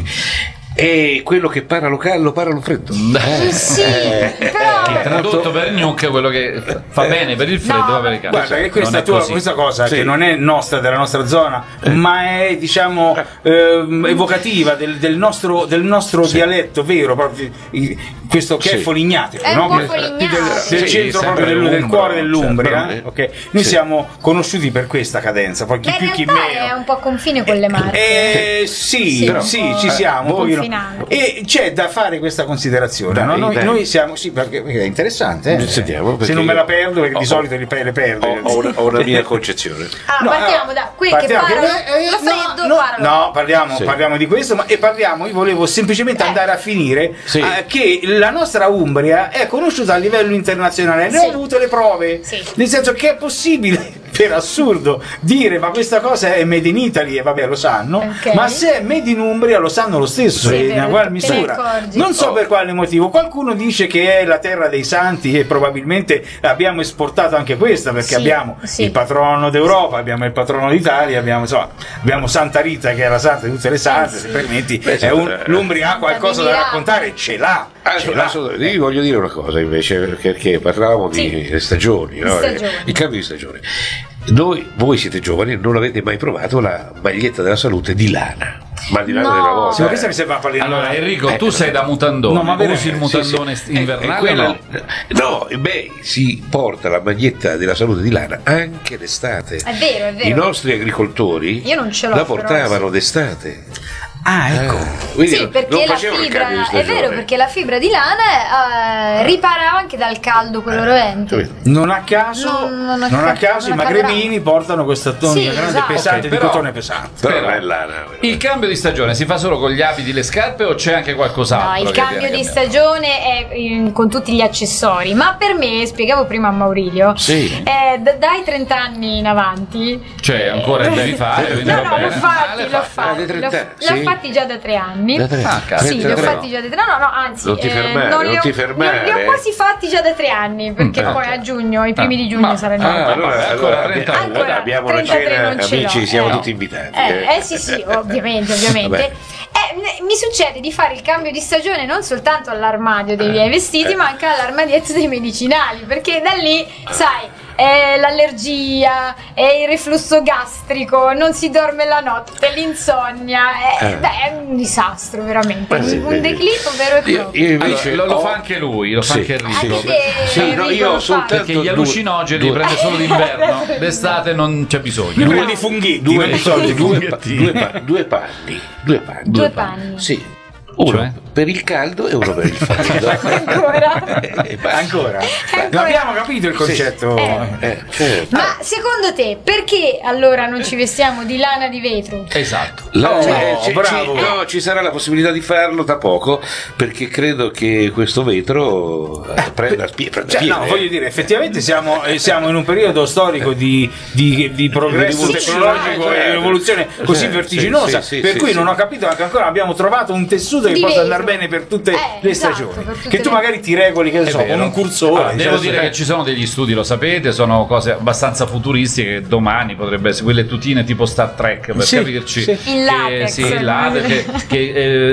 E quello che para lo caldo, para lo freddo. Eh, sì, però Che tradotto per Gnuc è quello che fa bene per il freddo, No, va per il caldo. Guarda che Non questa, è tua, così. questa cosa Sì. che non è nostra, della nostra zona, ma è diciamo ehm, evocativa del, del nostro, del nostro dialetto vero, proprio, i- questo che è Sì. Folignate, È un no? po' Del- Folignate. del Sì, centro sempre proprio del, del l'Umbro, cuore dell'Umbria. sempre, ok? Noi Sì. siamo conosciuti per questa cadenza, poi chi ma in più chi realtà meno. è un po' a confine con le Marche. Eh, sì, Sì, un sì, po' ci siamo. un pochino. confinante. E c'è da fare questa considerazione. Dai, no? Noi, dai. noi siamo, sì, perché, perché è interessante. eh. Sentiamo, Se perché non me io- la perdo, perché ho- di solito le, le perdo. Ho, ho una, ho una mia concezione. Ah, No, partiamo eh, da qui partiamo che che- parano. eh, eh, Lo freddo no, no, parano. no, parliamo, Sì. parliamo di questo, ma e parliamo, io volevo semplicemente andare a finire Sì. eh, che la nostra Umbria è conosciuta a livello internazionale, ne Sì. ho avute le prove, Sì. nel senso che è possibile per assurdo dire ma questa cosa è made in Italy e vabbè lo sanno, Ok. ma se è made in Umbria lo sanno lo stesso, Sì, in vero, ugual te ne misura. accorgi. Non so Oh. per quale motivo, qualcuno dice che è la terra dei santi e probabilmente abbiamo esportato anche questa perché Sì, abbiamo sì. il patrono d'Europa, abbiamo il patrono d'Italia, abbiamo, insomma, abbiamo Santa Rita che è la santa di tutte le sante, Eh, sì. se permetti, Beh, è un- eh, l'Umbria ha qualcosa da Milano. raccontare, ce l'ha. Ah, ce l'ha. assolutamente. Io voglio dire una cosa invece, perché, perché parlavamo di Sì. stagioni, no? Stagioni. il cambio di stagione. Noi, voi siete giovani, non avete mai provato la maglietta della salute di lana, ma di lana No. della volta. Sì, ma questa mi sembra pallina. Allora Enrico, Eh, tu sei da mutandone, No, ma usi veramente, il mutandone Sì, sì. invernale Eh, quella- o no? no, beh, si porta la maglietta della salute di lana anche d'estate. È vero, è vero. I nostri agricoltori Io non ce l'ho, la però, portavano d'estate. Ah, ecco. Eh, quindi Sì, non- perché non la facevano il cambio di fibra è stagione. vero, perché la fibra di lana eh, riparava anche dal caldo quello rovente. Capito? Non a caso, Non- non non a a ca- caso i non magrebini portano questa tonica Sì, grande esatto. pesante Ok, di però- cotone pesante. Però Però- non è lana. Il cambio di stagione si fa solo con gli abiti, le scarpe o c'è anche qualcos'altro? No, il che cambio viene di cambiato? stagione è in- con tutti gli accessori, ma per me, spiegavo prima a Maurilio, Sì. eh, d- dai trenta anni in avanti. Cioè, ancora devi fare, quindi No, va no, bene. l'ho fatti, Ah, le l'ho fai. fatti, Ah, dei l'ho, trenta anni, l'ho sì. fatti già da tre anni. Da tre- Ah, cazzo. Sì, li ho trenta- fatti già da tre anni. No, no, anzi, Non ti eh, fermare, non li non ho, ti li ho- fermare. li ho quasi fatti già da tre anni, perché Mm, poi ok. a giugno, i primi Ah, di giugno ma- saranno. Ah, allora, Vabbè, allora, ancora abbi- trenta allora Ancora abbiamo una trentatré cena, non ce l'ho. amici, siamo Eh, tutti invitati. Eh, eh, sì, sì, ovviamente, ovviamente. Vabbè. Eh, ne- mi succede di fare il cambio di stagione non soltanto all'armadio dei Eh, miei vestiti, eh. ma anche all'armadietto dei medicinali, perché da lì, sai, è l'allergia, è il reflusso gastrico, non si dorme la notte, l'insonnia, è, Eh. beh, è un disastro veramente, Ma sì, un vedi. declino vero e Io, proprio. io invece Allora, lo, lo ho- fa anche lui, lo fa Sì, anche Enrico. sì, Anche te, sì, no, Enrico, io ho lo soltanto fai. Perché gli due- allucinogeni li due- prende solo d'inverno, d'estate non c'è bisogno. Quelli funghetti, due, non i soliti due, funghettini. due, pa- due panni, due panni, Due panni. Sì, uno Cioè? per il caldo e uno per il freddo. Ancora? Eh, basta. Ancora? Ancora. Non abbiamo capito il concetto. Eh. Eh, certo. Ma secondo te perché allora non ci vestiamo di lana di vetro? Esatto. La- Oh, eh, ci, bravo. ci- no, ci sarà la possibilità di farlo da poco perché credo che questo vetro eh, prenda, spie- prenda Cioè, piede. no, voglio dire, effettivamente siamo, eh, siamo in un periodo storico di, di- di progresso Sì, tecnologico sì, e evoluzione così sì, vertiginosa, sì, sì, per sì, cui sì. non ho capito anche ancora abbiamo trovato un tessuto che Di possa vetro. andare bene per tutte Eh, le esatto, stagioni, per tutte che tu le- magari ti regoli, che ne È so, vero. con un cursore. Allora, devo cioè, dire che ci sono degli studi, lo sapete, sono cose abbastanza futuristiche che domani potrebbe essere quelle tutine tipo Star Trek per Sì, capirci. sì. In latex. Sì, in latex, che, che,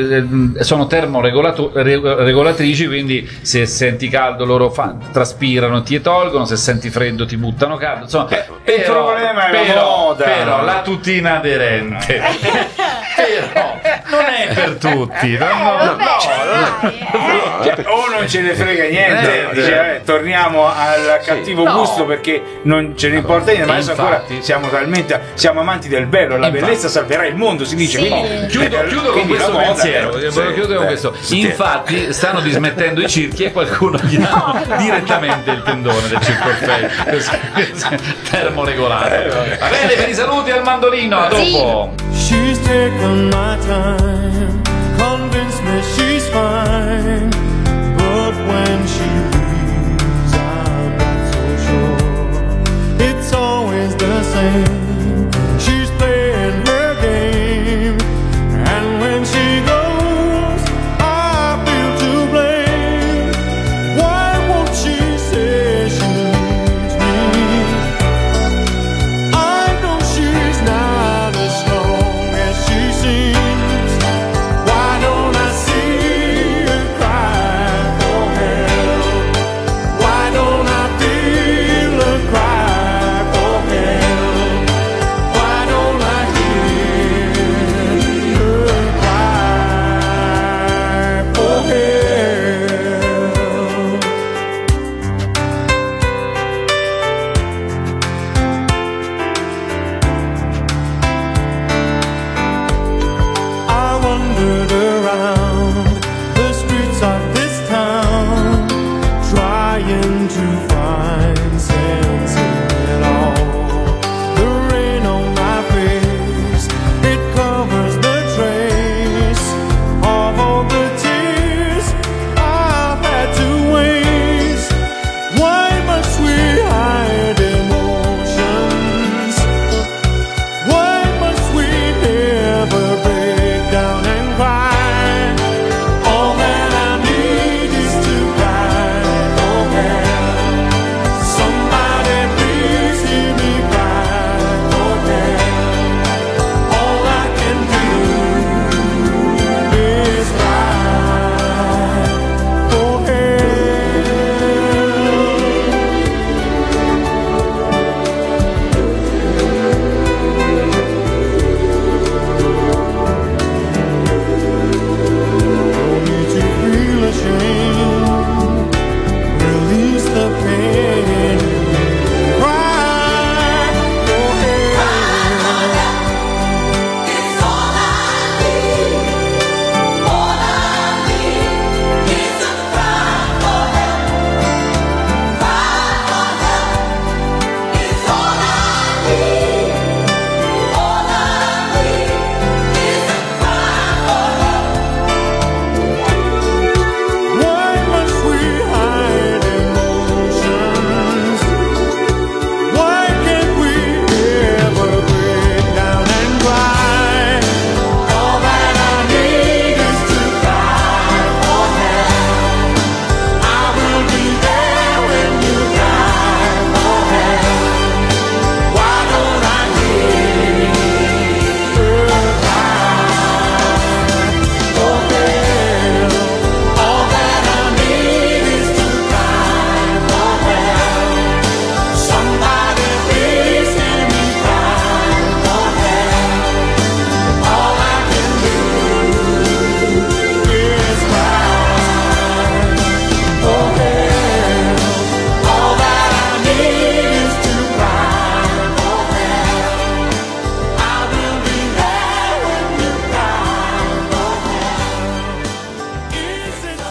eh, sono termoregolatrici, quindi se senti caldo loro fa- traspirano, ti tolgono, se senti freddo ti buttano caldo. Insomma, il problema è la però, moda. però la tutina aderente però non è per tutti. No, no, Eh, vabbè, Cioè, o non ce ne frega niente, Eh, dice, eh, torniamo al cattivo No. gusto perché non ce ne importa niente, ma adesso ancora Infatti. siamo talmente siamo amanti del bello, la Infatti. bellezza salverà il mondo, si dice. Sì. Quindi, Chiudo, eh, chiudo con quindi questo la moda, pensiero. eh, Voglio sì, chiudere con eh, questo. sì. Infatti, stanno dismettendo i circhi e qualcuno gli dà direttamente il tendone del Circo Orfei termoregolato. Va bene, per i saluti al mandolino. A dopo. She's taken my time, convinced me she's fine, but when she leaves I'm not so sure. It's always the same, she's playing her game, and when she goes I feel to blame. Why won't she say she needs me? I know she's not as strong as she seems. Why don't I see her cry for help? Why don't I feel her cry for help? Why don't I hear her cry for help? I wandered around the streets of this town, trying to find sense in it all. The rain on my face, it covers the trace of all the tears I've had to waste. Why must we hide emotions? Why must we never break down and cry? All that I need is to cry for help. Somebody please hear me cry for help. All I can do is cry for help. No need to feel ashamed. Release the pain. Cry for help. It's all I need. All I need is to cry for help. Cry for help. It's all I need. All I need is to cry for help. Why must we hide emotions? Why can't we ever break down and cry? All that I need is to cry for help. I will be there when you cry for help. Why don't I hear her cry for help? All that I need is to cry for help. Somebody please hear me cry for help. All I can do is cry for help. All that I need is to cry for help. I will be there when you cry for help. Is it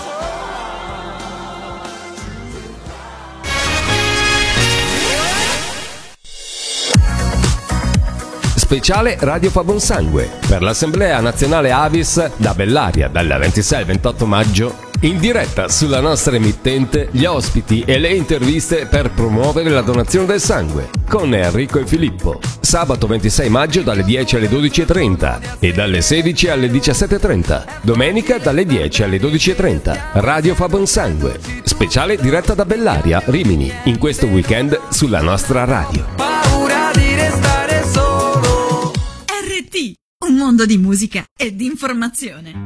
Speciale Radio Fa Buon Sangue per l'Assemblea Nazionale Avis da Bellaria dal ventisei al ventotto maggio, in diretta sulla nostra emittente gli ospiti e le interviste per promuovere la donazione del sangue con Enrico e Filippo. Sabato ventisei maggio dalle dieci alle dodici e trenta e dalle sedici alle diciassette e trenta. Domenica dalle dieci alle dodici e trenta. Radio Fa Buon Sangue. Speciale diretta da Bellaria, Rimini, in questo weekend sulla nostra radio. Paura di restare solo. R T, un mondo di musica e di informazione.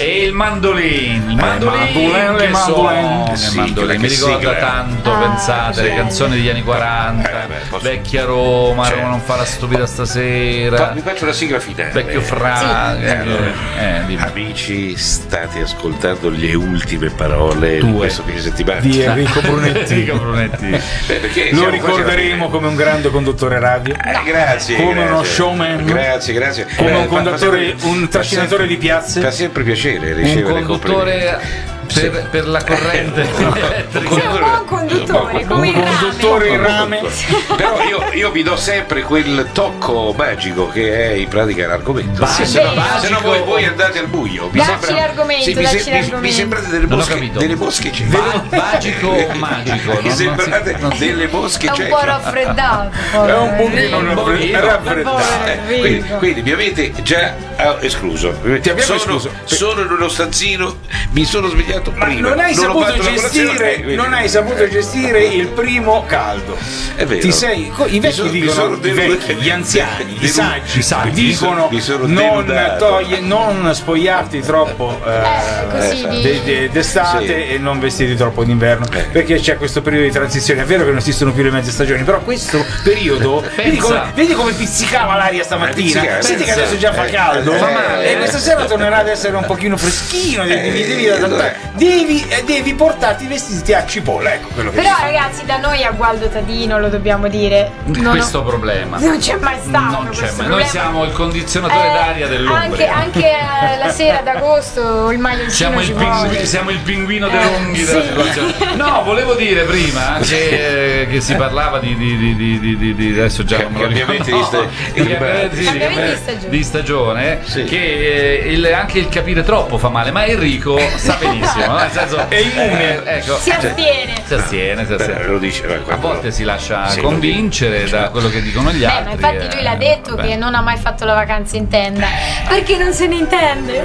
E il mandolin, il mandolin, mandolin, che mandolin. suona, Sì, mandolin. Mi che ricorda sigla. tanto, Ah, pensate, sì. le canzoni degli anni quaranta, Eh, beh, posso- vecchia Roma, Certo. Roma non fa la stupida Fa- stasera, mi faccio la sigla finale. vecchio Fra, Eh, allora, eh, dimmi. amici, state ascoltando le ultime parole di Tue. questo fine settimana. Di Enrico Brunetti. Enrico Brunetti. Beh, perché Lo siamo quasi alla ricorderemo fine. come un grande conduttore radio, Eh, grazie. come grazie. uno showman, Grazie, grazie. come Eh, un fa- fa conduttore, sempre- un fa trascinatore sempre- di piazze. Fa sempre piacere Un ricevere conduttore per, per la corrente elettrica. Sei un buon conduttore, come il un conduttore in rame. Però io, io vi do sempre quel tocco magico che è in pratica l'argomento. Sì, se, no, magico. se no voi, voi andate al buio. Mi Dacci sembra- l'argomento, sì, mi, dacci se- mi- l'argomento. mi sembrate delle Non ho mosche, capito. delle mosche cieche. Ba- magico o magico? Mi Non- non sembrate si- non si- delle mosche È un cieche. po' raffreddato. È un pochino Un pochino. raffreddato. Eh, quindi, quindi mi avete già eh, escluso. Ti abbiamo sono, escluso. sono in uno stanzino, mi sono svegliato Ma prima. non hai ho saputo fatto la colazione, gestire, quindi- non hai saputo gestire il primo caldo. È vero. Ti sei, co- I Mi vecchi sono- mi dicono, sono i delu- vecchi, gli anziani, i delu- saggi, i saggi, dicono mi sono non, deludato. toglie, non spogliarti troppo eh, così di- de- de- d'estate Sì. e non vestiti troppo d'inverno, Eh. perché c'è questo periodo di transizione. È vero che non esistono più le mezze stagioni, però questo periodo vedi come, vedi come pizzicava l'aria stamattina, Pizzica, senti che pensa. adesso già fa Eh, caldo, eh, fa eh, male. eh. E questa sera tornerà ad essere un pochino freschino, devi, Eh, devi, adattare. eh. devi, eh, devi portarti i vestiti a cipolla, ecco quello che Però si fa. ragazzi, da noi a Gualdo Tadino lo dobbiamo dire. Non, Questo problema. non c'è mai stato Non c'è questo mai. Noi problema. siamo il condizionatore Eh, d'aria anche, dell'Umbria. anche eh, la sera d'agosto il maglioncino Siamo il, ci pingu- vuole. siamo il pinguino Eh, dei lunghi della sì. situazione. No, volevo dire prima che, eh, che si parlava di, di, di, di, di, di- di- adesso già non me lo Cambiamenti ricordo. di sta- No, di cambiamenti di- Cambiamenti di stagione. di stagione, Sì. che eh, il- anche il capire troppo fa male, ma Enrico sa benissimo, no? Nel senso, È immune. eh, ecco, Si astiene. si astiene, si astiene. Beh, lo dice, ma A quando- volte si lascia Sì, lo convincere da quello che dicono gli Beh, altri. ma infatti lui l'ha eh, detto vabbè. che non ha mai fatto la vacanza in tenda. Perché non se ne intende?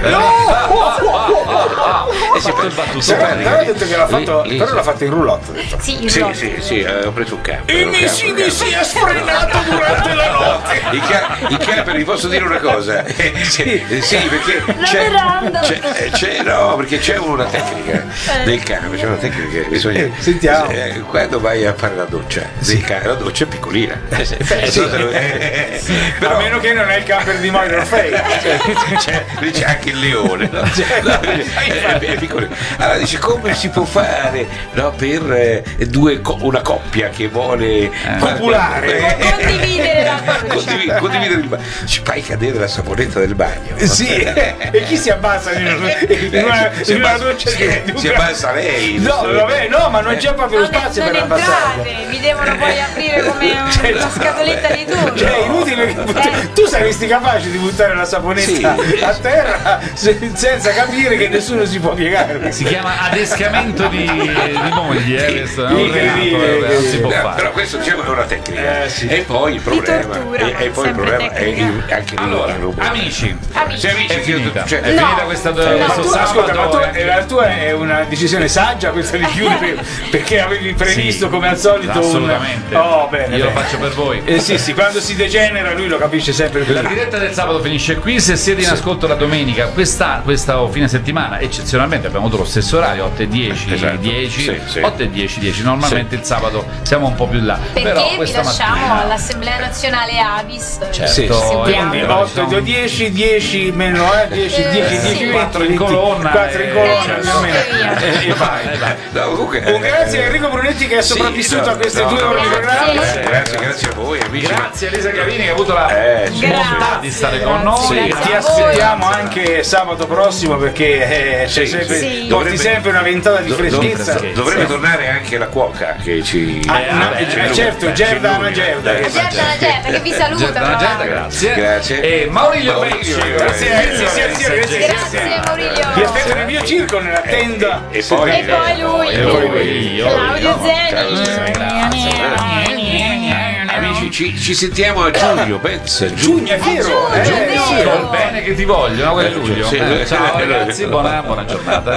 Ha fatto il battuto. Si Però, parli- però ha detto che l'ha fatto, lì- lì- però l'ha fatto in roulotte. ha detto. Sì, il Sì, rock. sì, sì, eh, ho preso un camper. E un mi si, camper, mi si è sfrenato durante la notte. I, ca- i camper, vi posso dire una cosa? Eh, sì, sì, perché c'è, veranda. c'è, eh, c'è- no, perché c'è una tecnica Eh. del camper, c'è una tecnica che bisogna. Eh, sentiamo. eh, quando vai a fare la doccia, del ca- la doccia è piccolina. Eh, sì, eh, sì. so se lo- eh, eh, A però meno che non è il camper di Mario Orfei. c'è, lì c'è anche il leone, no? No, è, è piccolino. Allora dice come si può fare, no, per eh, due co- una coppia che vuole Copulare. Condividere la Condivi- condividere il bagno, ci fai cadere la saponetta del bagno. Sì, e chi si abbassa in una, in una, Si in una abbassa- doccia si- di- di un si gra- abbassa lei. No, vabbè, no, ma non c'è proprio lo Non, spazio non per abbassarla. entrate, vi devono poi aprire come un- Cioè, una scatoletta di turno. Cioè, è inutile che butti- tu saresti capace di buttare la saponetta Sì. a terra se- senza capire che nessuno si può piegare. Si chiama adescamento di, di mogli, eh, questo è un Incredibile, reato, eh, non si può No, fare. però questo diciamo è una tecnica. Eh, sì. E poi il problema, tortura, e, e poi il sempre problema è tecnica. il- anche il Allora, numero. amici, Amici. Sì, amici, è finita. cioè, È No. finita questa Ma questo tu, sabato. ascolta, ma tu, eh. la tua è una decisione saggia questa di chiudere perché avevi previsto Sì, come al solito assolutamente. un... Oh, bene, Io lo bene. faccio per voi. Eh sì, sì, quando si degenera lui lo capisce sempre più. La diretta del sabato finisce qui. Se siete in ascolto la domenica, questa, questa fine settimana, eccezionalmente abbiamo avuto lo stesso orario, otto e dieci, Esatto. dieci, Sì, sì. otto e dieci, dieci. Normalmente il sabato siamo un po' più là. Perché Però vi questa lasciamo mattina, all'Assemblea Nazionale Avis. certo, Sì, eh, quindi però ci otto, sono- dieci, dieci meno eh, dieci, dieci, Eh, dieci, sì. quattro in venti, colonna quattro in e- colonna Eh, più o meno. e via. Eh, e vai. Eh, vai. No, comunque, Un grazie a Enrico Brunetti che è Sì, sopravvissuto no, a queste no, due no, ore di grazie. programma. Grazie, grazie, grazie a voi amici. Grazie a Elisa Chiavini che ha avuto la Eh, sì, possibilità di stare con grazie, noi. grazie Ti a voi. aspettiamo anche sabato prossimo perché eh, c'è Sì, sempre, sì. porti Dovrebbe- sempre una ventata di Do- do- freschezza. dovrebbe Sì. tornare anche la cuoca che ci Ah, Eh, no, vabbè, eh, c'è certo, lui, Gerda c'è Anna lui. Gerda. Eh, che- Gerda Anna Gerda che vi saluta. Gerda, tra Gerda, l'altro. grazie. Grazie. E Maurizio Maurizio, Becci. grazie. Grazie, grazie, grazie, grazie, grazie. Grazie Maurizio. Vi aspetto nel mio circo nella tenda. E poi, E poi lui. E poi lui, io, Claudio io. Zeni. amici, ci, ci sentiamo a giugno, pensa. Giugno, è vero. Giugno, eh, è sì. vero. Col bene che ti voglio, no? Quello è Eh, Giulio. sì, Eh, eh, ciao eh, ragazzi, eh, buona, buona giornata.